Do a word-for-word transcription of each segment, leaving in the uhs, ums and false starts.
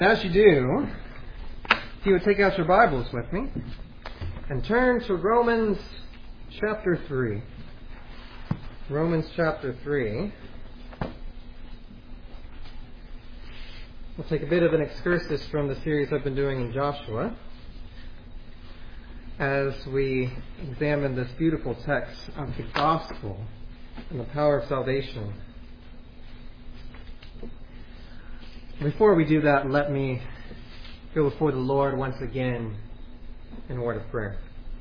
As you do, if you would take out your Bibles with me and turn to Romans chapter three. Romans chapter three. We'll take a bit of an excursus from the series I've been doing in Joshua as we examine this beautiful text of the gospel and the power of salvation. Before we do that, let me go before the Lord once again in a word of prayer.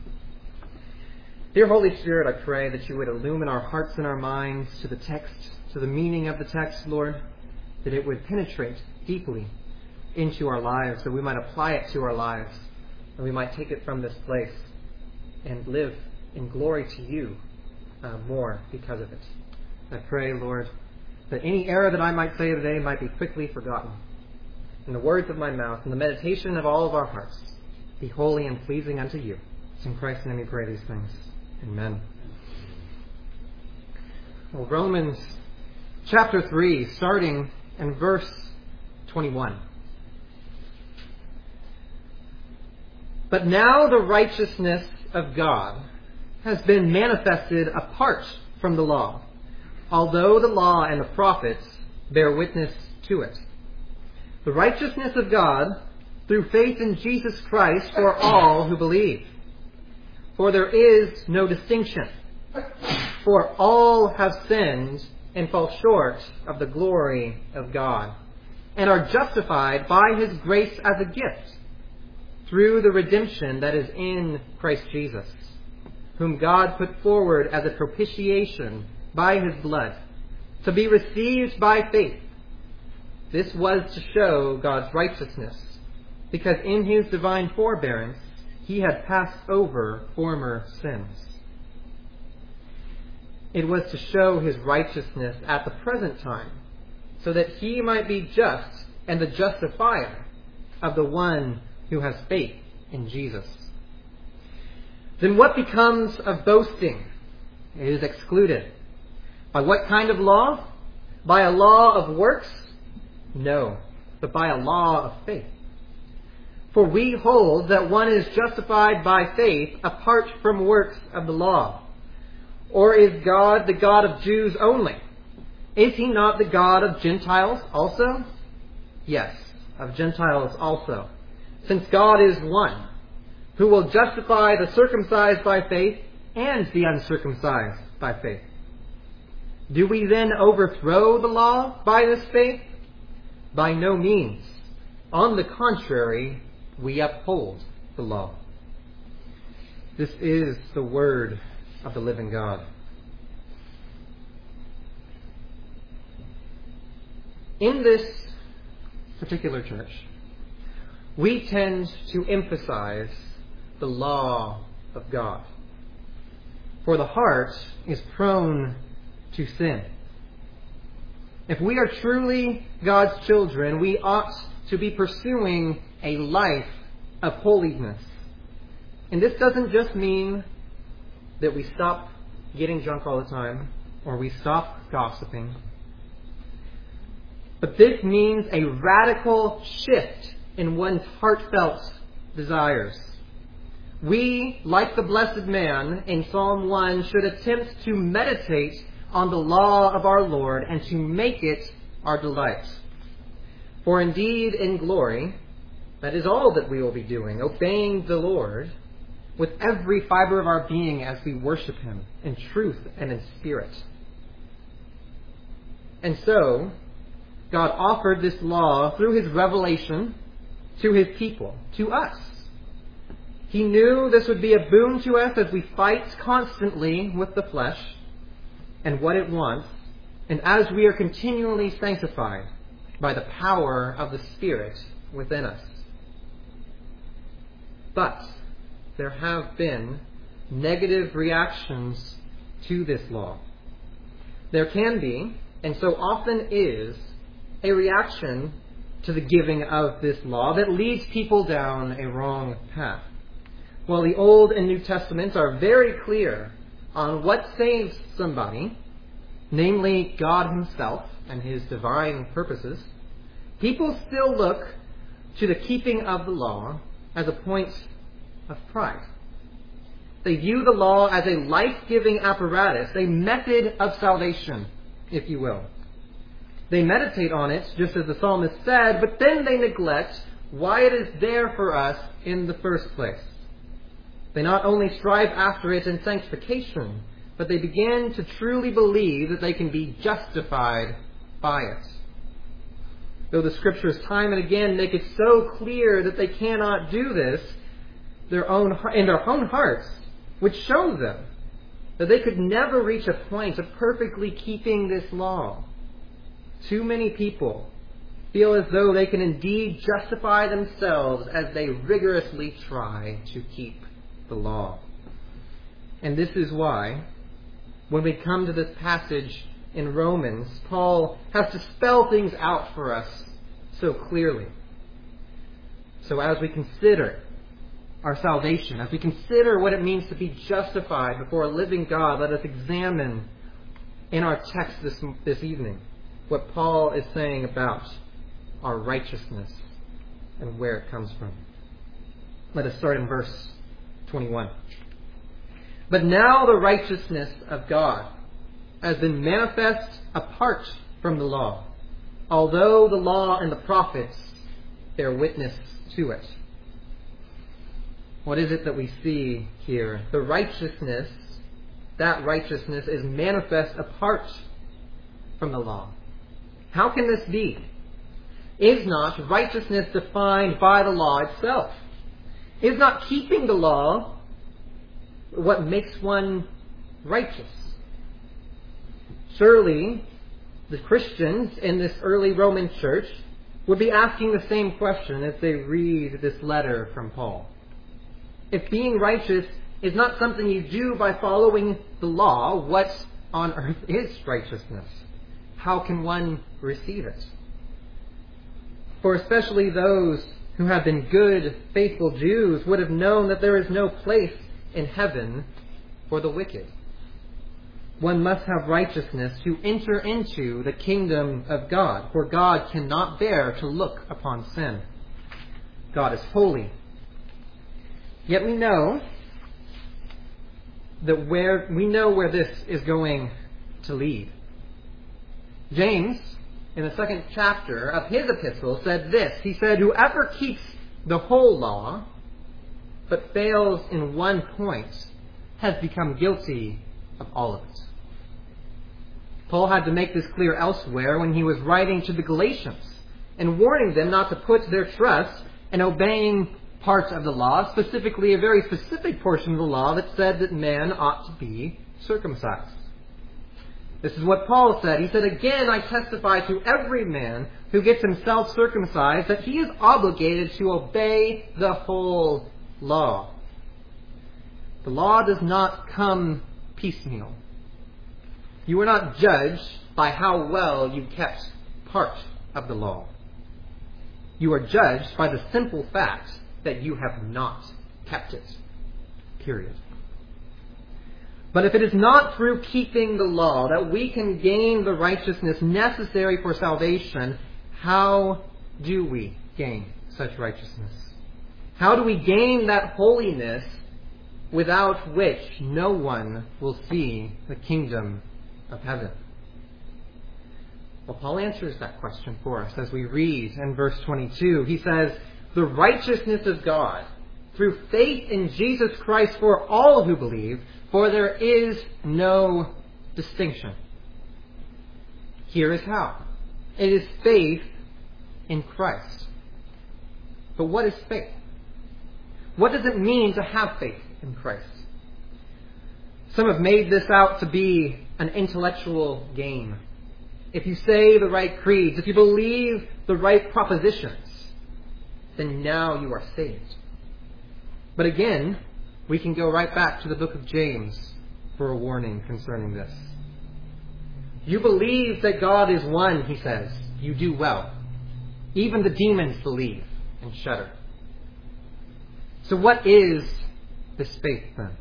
Dear Holy Spirit, I pray that you would illumine our hearts and our minds to the text, to the meaning of the text, Lord, that it would penetrate deeply into our lives, that we might apply it to our lives, and we might take it from this place and live in glory to you uh, more because of it. I pray, Lord, that any error that I might say today might be quickly forgotten, and the words of my mouth and the meditation of all of our hearts be holy and pleasing unto you. It's in Christ's name we pray these things. Amen. Well, Romans chapter three, starting in verse twenty-one. But now the righteousness of God has been manifested apart from the law, although the law and the prophets bear witness to it. The righteousness of God through faith in Jesus Christ for all who believe. For there is no distinction. For all have sinned and fall short of the glory of God, and are justified by His grace as a gift through the redemption that is in Christ Jesus, whom God put forward as a propitiation by His blood, to be received by faith. This was to show God's righteousness, because in His divine forbearance He had passed over former sins. It was to show His righteousness at the present time, so that He might be just and the justifier of the one who has faith in Jesus. Then what becomes of boasting? It is excluded. By what kind of law? By a law of works? No, but by a law of faith. For we hold that one is justified by faith apart from works of the law. Or is God the God of Jews only? Is He not the God of Gentiles also? Yes, of Gentiles also. Since God is one, who will justify the circumcised by faith and the uncircumcised by faith. Do we then overthrow the law by this faith? By no means. On the contrary, we uphold the law. This is the word of the living God. In this particular church, we tend to emphasize the law of God. For the heart is prone to sin. If we are truly God's children, we ought to be pursuing a life of holiness. And this doesn't just mean that we stop getting drunk all the time or we stop gossiping. But this means a radical shift in one's heartfelt desires. We, like the blessed man in Psalm one, should attempt to meditate on the law of our Lord and to make it our delight. For indeed, in glory, that is all that we will be doing, obeying the Lord with every fiber of our being as we worship Him in truth and in spirit. And so, God offered this law through His revelation to His people, to us. He knew this would be a boon to us as we fight constantly with the flesh and what it wants, and as we are continually sanctified by the power of the Spirit within us. But there have been negative reactions to this law. There can be, and so often is, a reaction to the giving of this law that leads people down a wrong path. While the Old and New Testaments are very clear on what saves somebody, namely God Himself and His divine purposes, people still look to the keeping of the law as a point of pride. They view the law as a life-giving apparatus, a method of salvation, if you will. They meditate on it, just as the psalmist said, but then they neglect why it is there for us in the first place. They not only strive after it in sanctification, but they begin to truly believe that they can be justified by it. Though the Scriptures time and again make it so clear that they cannot do this their own, in their own hearts, which show them that they could never reach a point of perfectly keeping this law. Too many people feel as though they can indeed justify themselves as they rigorously try to keep the law. And this is why, when we come to this passage in Romans, Paul has to spell things out for us so clearly. So as we consider our salvation, as we consider what it means to be justified before a living God, let us examine in our text this, this evening what Paul is saying about our righteousness and where it comes from. Let us start in verse twenty-one. But now the righteousness of God has been manifest apart from the law, although the law and the prophets bear witness to it. What is it that we see here? The righteousness, that righteousness is manifest apart from the law. How can this be? Is not righteousness defined by the law itself? Is not keeping the law what makes one righteous? Surely, the Christians in this early Roman church would be asking the same question as they read this letter from Paul. If being righteous is not something you do by following the law, what on earth is righteousness? How can one receive it? For especially those who have been good, faithful Jews would have known that there is no place in heaven for the wicked. One must have righteousness to enter into the kingdom of God, for God cannot bear to look upon sin. God is holy. Yet we know that where we know where this is going to lead. James, in the second chapter of his epistle, said this. He said, "Whoever keeps the whole law, but fails in one point, has become guilty of all of it." Paul had to make this clear elsewhere when he was writing to the Galatians and warning them not to put their trust in obeying parts of the law, specifically a very specific portion of the law that said that man ought to be circumcised. This is what Paul said. He said, "Again, I testify to every man who gets himself circumcised that he is obligated to obey the whole law." The law does not come piecemeal. You are not judged by how well you kept part of the law. You are judged by the simple fact that you have not kept it. Period. But if it is not through keeping the law that we can gain the righteousness necessary for salvation, how do we gain such righteousness? How do we gain that holiness without which no one will see the kingdom of heaven? Well, Paul answers that question for us as we read in verse twenty-two. He says, "The righteousness of God through faith in Jesus Christ for all who believe, for there is no distinction." Here is how. It is faith in Christ. But what is faith? What does it mean to have faith in Christ? Some have made this out to be an intellectual game. If you say the right creeds, if you believe the right propositions, then now you are saved. But again, we can go right back to the book of James for a warning concerning this. You believe that God is one, he says. You do well. Even the demons believe and shudder. So what is this faith then?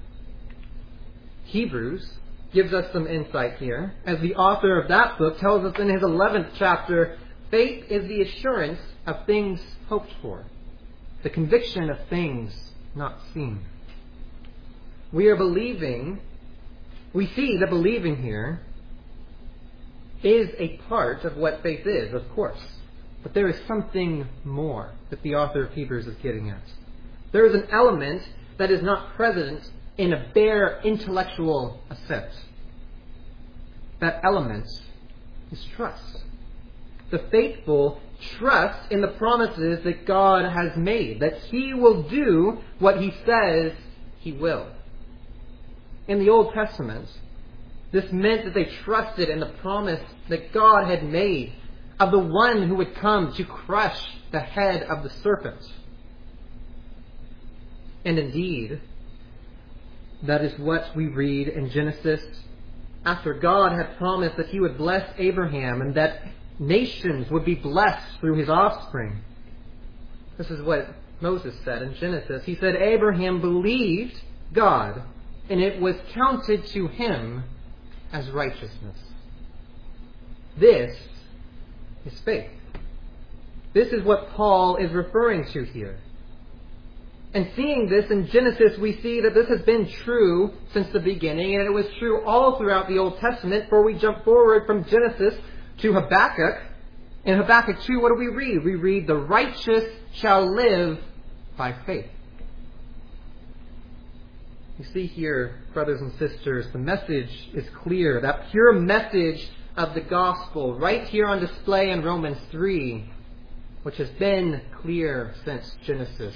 Hebrews gives us some insight here. As the author of that book tells us in his eleventh chapter, faith is the assurance of things hoped for, the conviction of things not seen. We are believing, we see that believing here is a part of what faith is, of course. But there is something more that the author of Hebrews is getting at. There is an element that is not present in a bare intellectual assent. That element is trust. The faithful trust in the promises that God has made, that He will do what He says He will. In the Old Testament, this meant that they trusted in the promise that God had made of the one who would come to crush the head of the serpent. And indeed, that is what we read in Genesis after God had promised that He would bless Abraham and that nations would be blessed through his offspring. This is what Moses said in Genesis. He said, Abraham believed God, and it was counted to him as righteousness. This is faith. This is what Paul is referring to here. And seeing this in Genesis, we see that this has been true since the beginning, and it was true all throughout the Old Testament. For we jump forward from Genesis to Habakkuk. In Habakkuk two, what do we read? We read, the righteous shall live by faith. You see here, brothers and sisters, the message is clear. That pure message of the gospel, right here on display in Romans three, which has been clear since Genesis.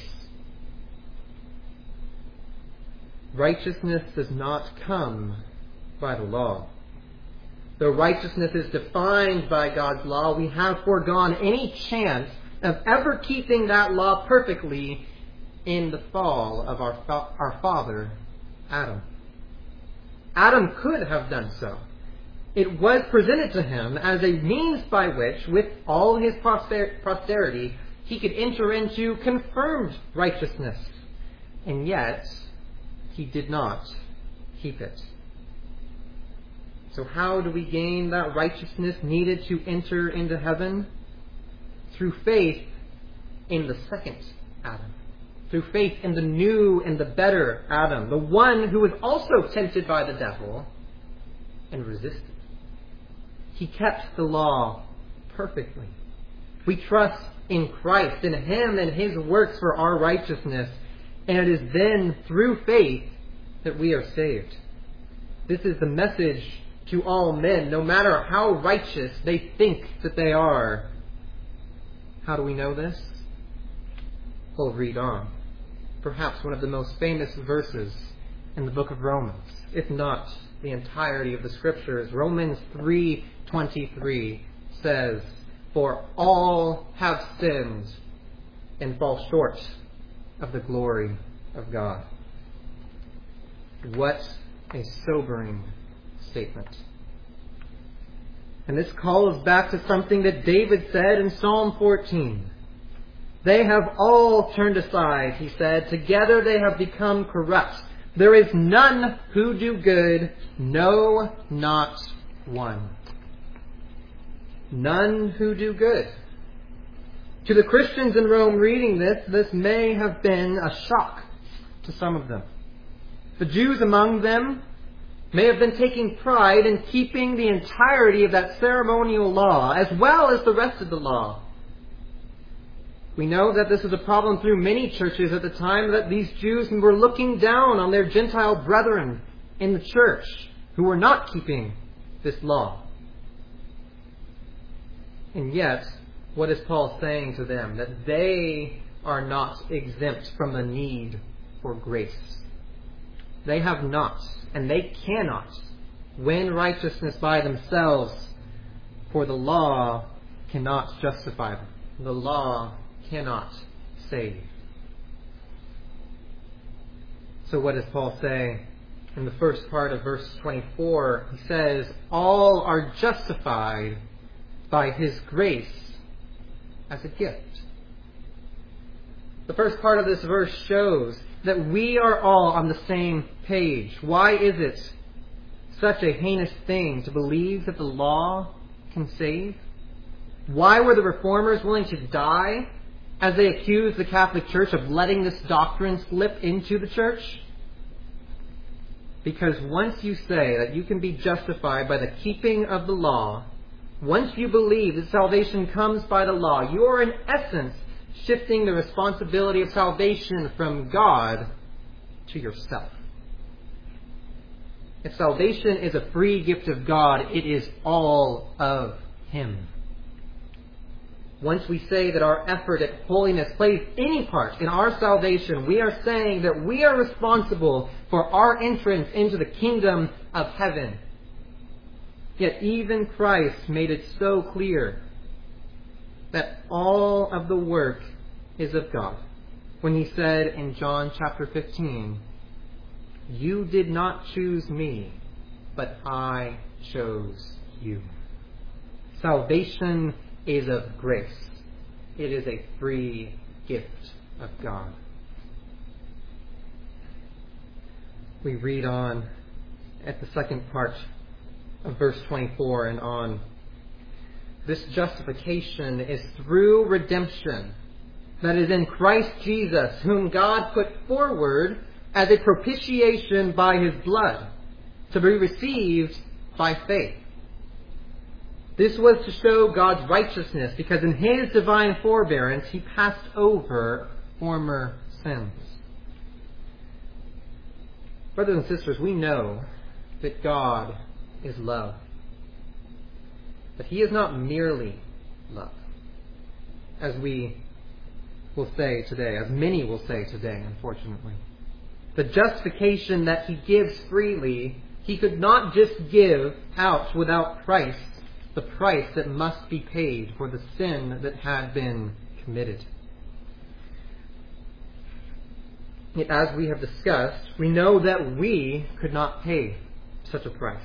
Righteousness does not come by the law. Though righteousness is defined by God's law, we have foregone any chance of ever keeping that law perfectly in the fall of our, fa- our father, Adam. Adam could have done so. It was presented to him as a means by which, with all his poster- posterity, he could enter into confirmed righteousness. And yet, he did not keep it. So how do we gain that righteousness needed to enter into heaven? Through faith in the second Adam. Through faith in the new and the better Adam. The one who was also tempted by the devil and resisted. He kept the law perfectly. We trust in Christ, in Him and His works for our righteousness. And it is then through faith that we are saved. This is the message to all men, no matter how righteous they think that they are. How do we know this? We'll read on. Perhaps one of the most famous verses in the book of Romans, if not the entirety of the Scriptures. Romans three twenty-three says, for all have sinned and fall short of the glory of God. What a sobering statement. And this calls back to something that David said in Psalm fourteen. They have all turned aside, he said. Together they have become corrupt. There is none who do good, no, not one. None who do good. To the Christians in Rome reading this, this may have been a shock to some of them. The Jews among them may have been taking pride in keeping the entirety of that ceremonial law, as well as the rest of the law. We know that this was a problem through many churches at the time, that these Jews were looking down on their Gentile brethren in the church who were not keeping this law. And yet, what is Paul saying to them? That they are not exempt from the need for grace. They have not, and they cannot, win righteousness by themselves, for the law cannot justify them. The law cannot save. So what does Paul say? In the first part of verse twenty-four, he says, all are justified by His grace as a gift. The first part of this verse shows that we are all on the same page. Why is it such a heinous thing to believe that the law can save? Why were the Reformers willing to die as they accused the Catholic Church of letting this doctrine slip into the church? Because once you say that you can be justified by the keeping of the law, once you believe that salvation comes by the law, you are in essence shifting the responsibility of salvation from God to yourself. If salvation is a free gift of God, it is all of Him. Once we say that our effort at holiness plays any part in our salvation, we are saying that we are responsible for our entrance into the kingdom of heaven. Yet even Christ made it so clear that all of the work is of God when He said in John chapter fifteen, "You did not choose me, but I chose you." Salvation is of grace. It is a free gift of God. We read on at the second part of verse twenty-four and on. This justification is through redemption that is in Christ Jesus, whom God put forward as a propitiation by His blood, to be received by faith. This was to show God's righteousness, because in His divine forbearance He passed over former sins. Brothers and sisters, we know that God is love. But He is not merely love, as we will say today, as many will say today, unfortunately. The justification that He gives freely, He could not just give out without price, the price that must be paid for the sin that had been committed. Yet, as we have discussed, we know that we could not pay such a price.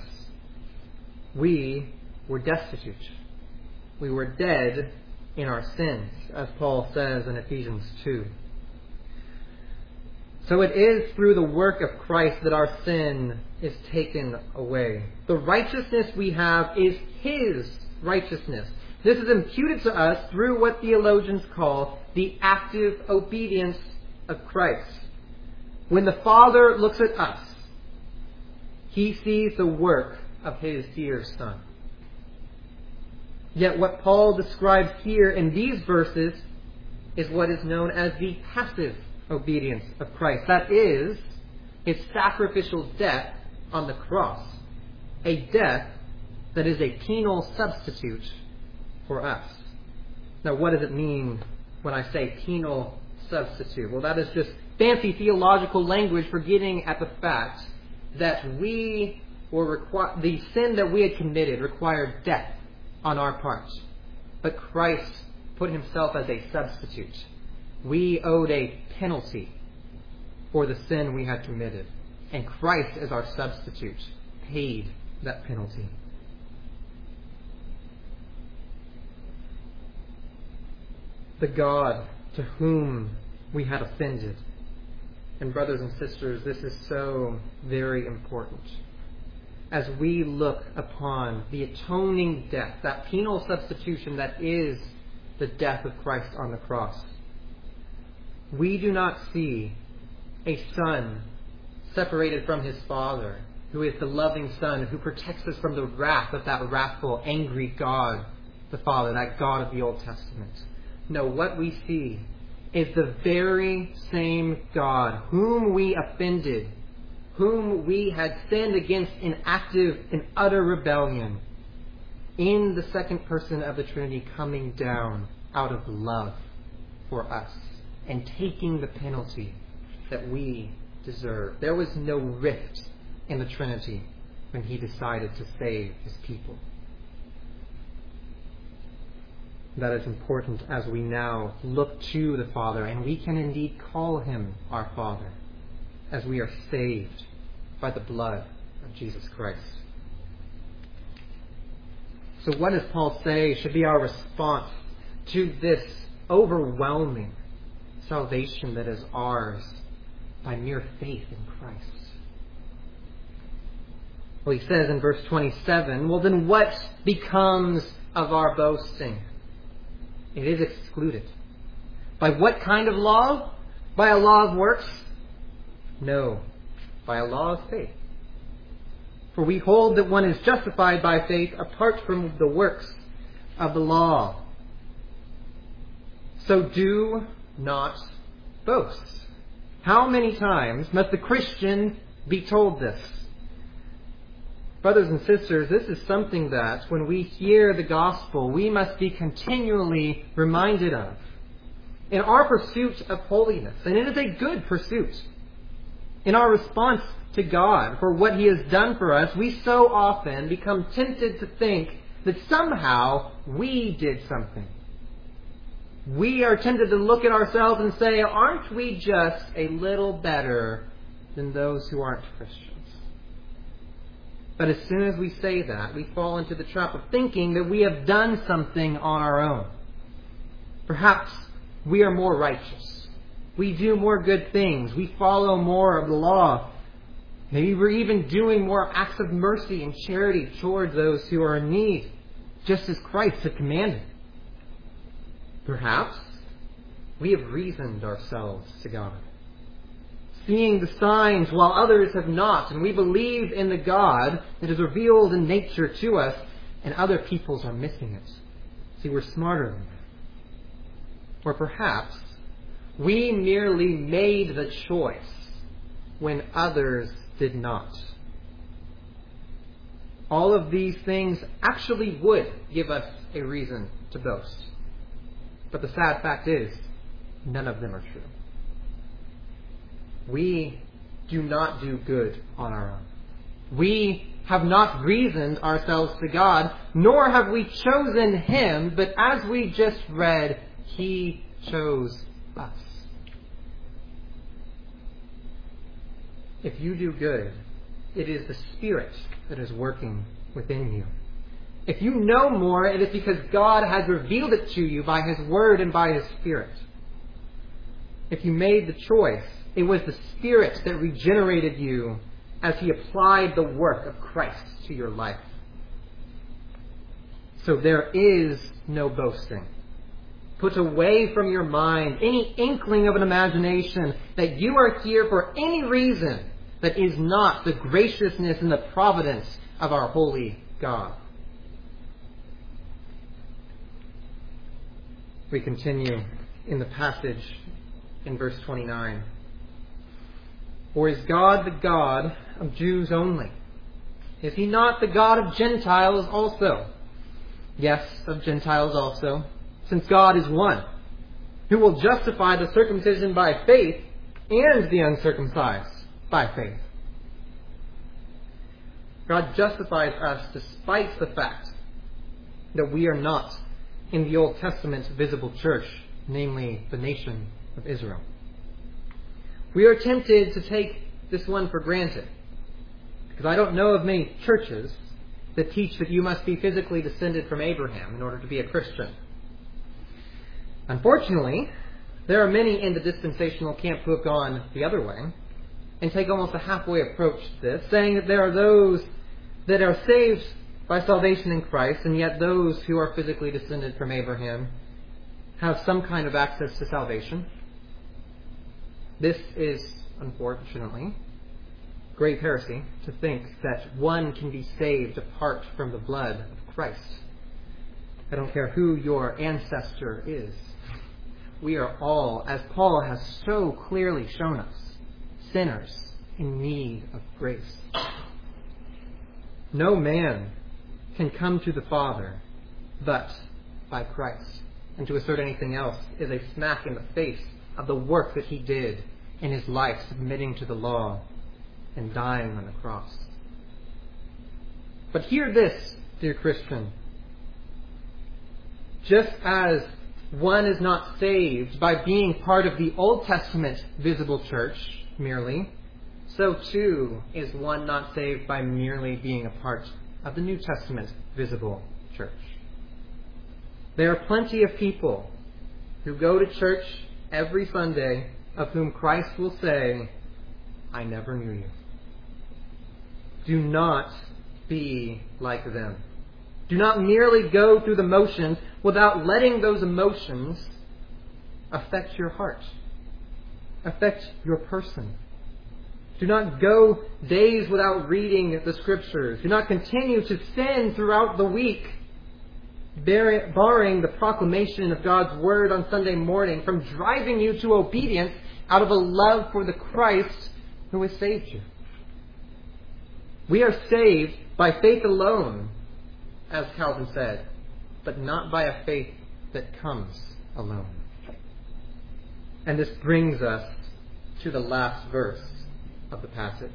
We were destitute. We were dead in our sins, as Paul says in Ephesians two. So it is through the work of Christ that our sin is taken away. The righteousness we have is His righteousness. This is imputed to us through what theologians call the active obedience of Christ. When the Father looks at us, He sees the work of His dear Son. Yet what Paul describes here in these verses is what is known as the passive obedience of Christ. That is, His sacrificial death on the cross. A death that is a penal substitute for us. Now, what does it mean when I say penal substitute? Well, that is just fancy theological language for getting at the fact that we were requ- the sin that we had committed required death on our part. But Christ put Himself as a substitute. We owed a penalty for the sin we had committed. And Christ, as our substitute, paid that penalty. The God to whom we had offended. And brothers and sisters, this is so very important. As we look upon the atoning death, that penal substitution that is the death of Christ on the cross, we do not see a Son separated from His Father, who is the loving Son, who protects us from the wrath of that wrathful, angry God, the Father, that God of the Old Testament. No, what we see is the very same God whom we offended, whom we had sinned against in active and utter rebellion, in the second person of the Trinity coming down out of love for us and taking the penalty that we deserve. There was no rift in the Trinity when He decided to save His people. That is important as we now look to the Father, and we can indeed call Him our Father, as we are saved by the blood of Jesus Christ. So what does Paul say should be our response to this overwhelming salvation that is ours by mere faith in Christ? Well, he says in verse twenty-seven, well, then what becomes of our boasting? It is excluded. By what kind of law? By a law of works? No, by a law of faith. For we hold that one is justified by faith apart from the works of the law. So do not boast. How many times must the Christian be told this? Brothers and sisters, this is something that when we hear the gospel, we must be continually reminded of. In our pursuit of holiness, and it is a good pursuit, in our response to God for what He has done for us, we so often become tempted to think that somehow we did something. We are tempted to look at ourselves and say, aren't we just a little better than those who aren't Christians? But as soon as we say that, we fall into the trap of thinking that we have done something on our own. Perhaps we are more righteous. We do more good things. We follow more of the law. Maybe we're even doing more acts of mercy and charity toward those who are in need, just as Christ had commanded. Perhaps we have reasoned ourselves to God, seeing the signs while others have not, and we believe in the God that is revealed in nature to us, and other peoples are missing it. See, we're smarter than them. Or perhaps we merely made the choice when others did not. All of these things actually would give us a reason to boast. But the sad fact is, none of them are true. We do not do good on our own. We have not reasoned ourselves to God, nor have we chosen Him, but as we just read, He chose us. If you do good, it is the Spirit that is working within you. If you know more, it is because God has revealed it to you by His Word and by His Spirit. If you made the choice, it was the Spirit that regenerated you as He applied the work of Christ to your life. So there is no boasting. Put away from your mind any inkling of an imagination that you are here for any reason that is not the graciousness and the providence of our holy God. We continue in the passage in verse twenty-nine. Or is God the God of Jews only? Is He not the God of Gentiles also? Yes, of Gentiles also, since God is one, who will justify the circumcision by faith and the uncircumcised by faith. God justifies us despite the fact that we are not in the Old Testament visible church, namely the nation of Israel. We are tempted to take this one for granted, because I don't know of many churches that teach that you must be physically descended from Abraham in order to be a Christian. Unfortunately, there are many in the dispensational camp who have gone the other way and take almost a halfway approach to this, saying that there are those that are saved by salvation in Christ, and yet those who are physically descended from Abraham have some kind of access to salvation. This is, unfortunately, grave heresy to think that one can be saved apart from the blood of Christ. I don't care who your ancestor is. We are all, as Paul has so clearly shown us, sinners in need of grace. No man can come to the Father but by Christ. And to assert anything else is a smack in the face of the work that He did in His life, submitting to the law and dying on the cross. But hear this, dear Christian. Just as one is not saved by being part of the Old Testament visible church merely, so too is one not saved by merely being a part of the New Testament visible church. There are plenty of people who go to church every Sunday of whom Christ will say, I never knew you. Do not be like them. Do not merely go through the motions without letting those emotions affect your heart, affect your person. Do not go days without reading the Scriptures. Do not continue to sin throughout the week, barring the proclamation of God's Word on Sunday morning from driving you to obedience out of a love for the Christ who has saved you. We are saved by faith alone, as Calvin said, but not by a faith that comes alone. And this brings us to the last verse of the passage.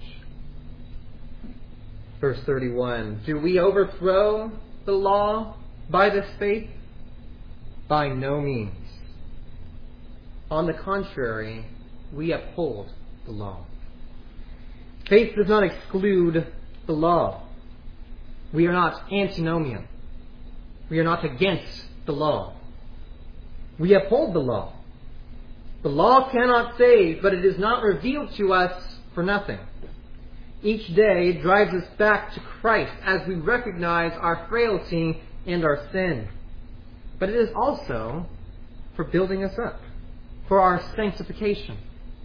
Verse thirty-one. Do we overthrow the law by this faith? By no means. On the contrary, we uphold the law. Faith does not exclude the law. We are not antinomian. We are not against the law. We uphold the law. The law cannot save, but it is not revealed to us for nothing. Each day it drives us back to Christ as we recognize our frailty and our sin. But it is also for building us up, for our sanctification.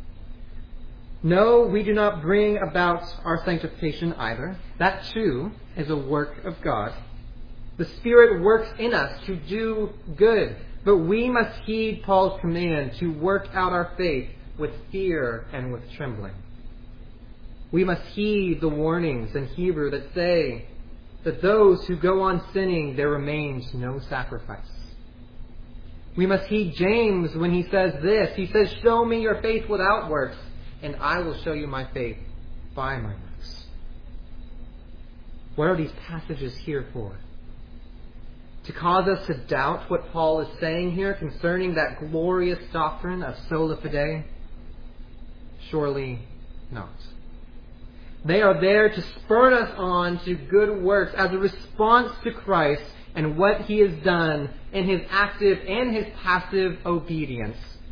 No, we do not bring about our sanctification either. That too is a work of God. The Spirit works in us to do good, but we must heed Paul's command to work out our faith with fear and with trembling. We must heed the warnings in Hebrew that say that those who go on sinning, there remains no sacrifice. We must heed James when he says this. He says, show me your faith without works, and I will show you my faith by my works. What are these passages here for? To cause us to doubt what Paul is saying here concerning that glorious doctrine of sola fide? Surely not. They are there to spur us on to good works as a response to Christ and what He has done in His active and His passive obedience.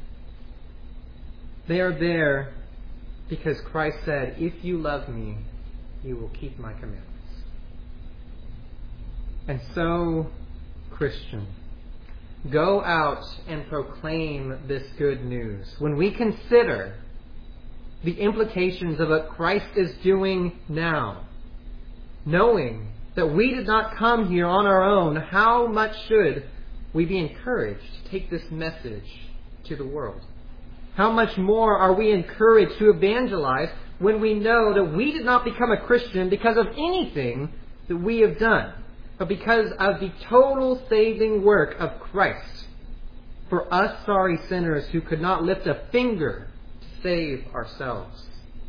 They are there because Christ said, if you love me, you will keep my commandments. And so, Christian, go out and proclaim this good news. When we consider the implications of what Christ is doing now, knowing that we did not come here on our own, how much should we be encouraged to take this message to the world? How much more are we encouraged to evangelize when we know that we did not become a Christian because of anything that we have done, but because of the total saving work of Christ for us sorry sinners who could not lift a finger save ourselves.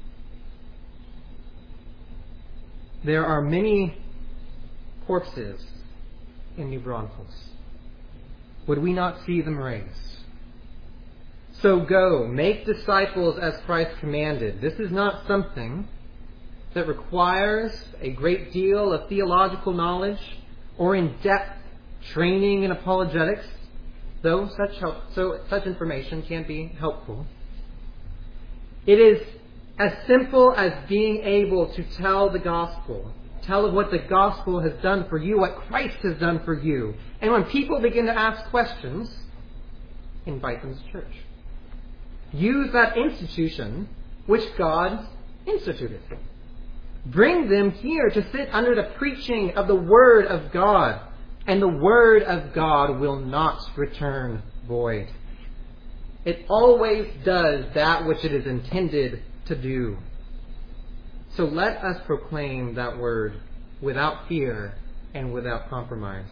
There are many corpses in New Braunfels. Would we not see them raised? So go, make disciples as Christ commanded. This is not something that requires a great deal of theological knowledge or in-depth training in apologetics, though such help, so such information can be helpful. It is as simple as being able to tell the gospel. Tell of what the gospel has done for you, what Christ has done for you. And when people begin to ask questions, invite them to church. Use that institution which God instituted. Bring them here to sit under the preaching of the Word of God. And the Word of God will not return void. It always does that which it is intended to do. So let us proclaim that word without fear and without compromise.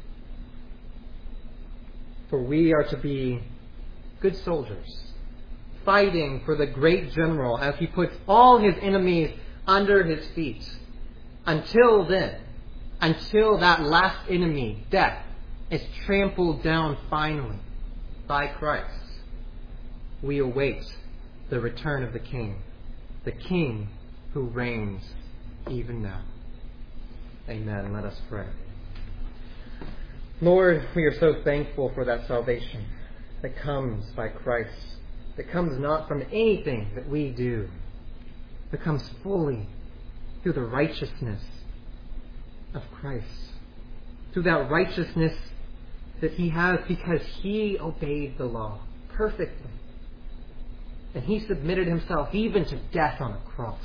For we are to be good soldiers, fighting for the great general as he puts all his enemies under his feet. Until then, until that last enemy, death, is trampled down finally by Christ, we await the return of the King, the King who reigns even now. Amen. Let us pray. Lord, we are so thankful for that salvation that comes by Christ, that comes not from anything that we do, but comes fully through the righteousness of Christ. through that righteousness that he has because he obeyed the law perfectly. And he submitted himself even to death on a cross.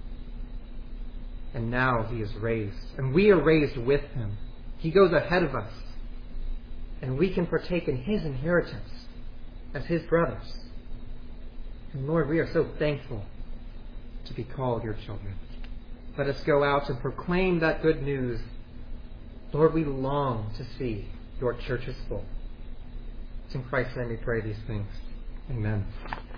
And now he is raised, and we are raised with him. He goes ahead of us, and we can partake in his inheritance as his brothers. And Lord, we are so thankful to be called your children. Let us go out and proclaim that good news. Lord, we long to see your churches full. It's in Christ's name we pray these things. Amen.